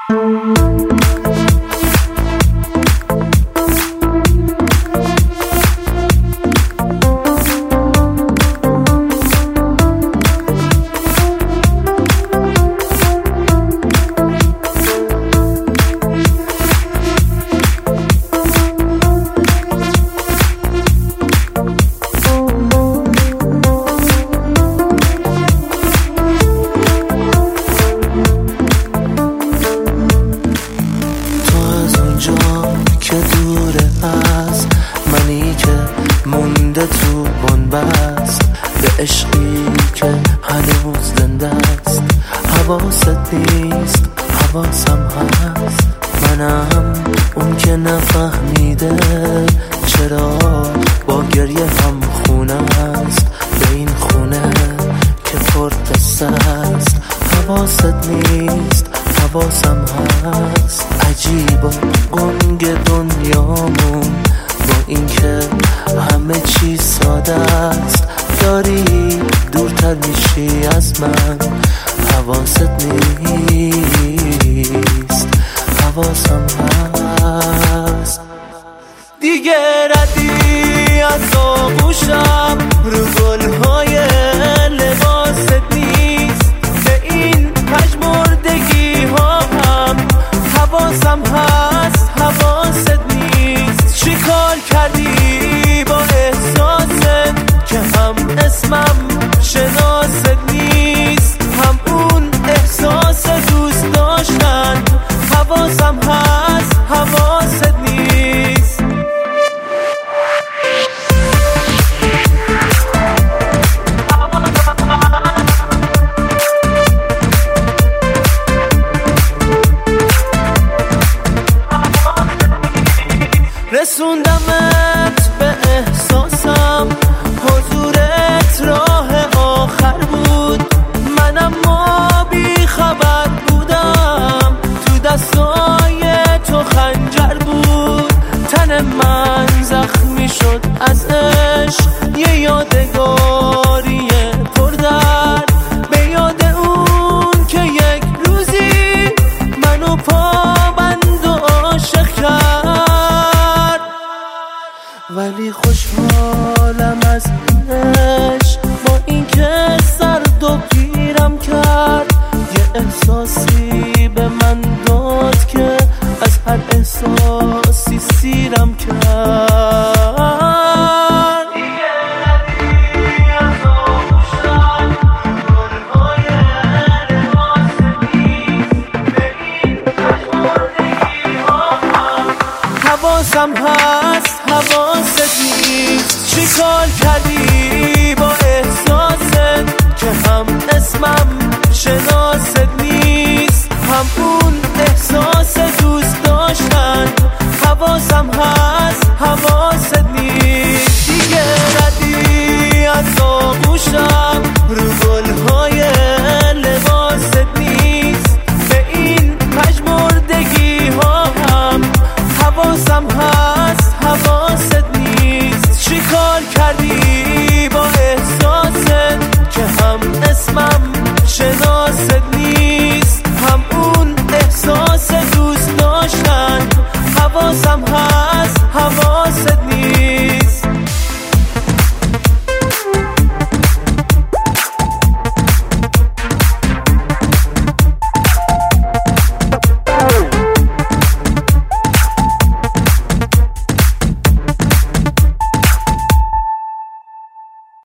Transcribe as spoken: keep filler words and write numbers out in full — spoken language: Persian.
که دوره از منی که مونده تو بنبست به عشقی که هنوز زنده است. حواست نیست حواسم هست، منم اون که نفهمیده چرا با گریه هم خونه است به این خونه که پرقصه است. حواست نیست حواسم هست، عجیب و گنگ دنیامون با این که همه چی ساده است. داری دورتر میشی از من، حواست نیست حواسم هست. دیگه ردی از آغوشم رو گلهای لباست نیست، به این پژمردگی ها هم حواسم هست حواست نیست. چی کار کردی با احساست که هم اسمم شناست نیست، هم اون احساس دوست داشتن حواسم هست حواست نیست. رسوندمت به احساسم، حضورت راه آخر بود، منم ما بی خبر بودم، تو دستای تو خنجر بود. تن من زخمی شد از عشق، یه یادگاری پردرد، به یاد اون که یک روزی منو پابند و عاشق کرد. ولی خوشحالم از عشق با این که سرد و پیرم کرد، یه احساسی به من داد که از هر احساسی سیرم کرد. حواسم هست حواست نیست، چی کار کردی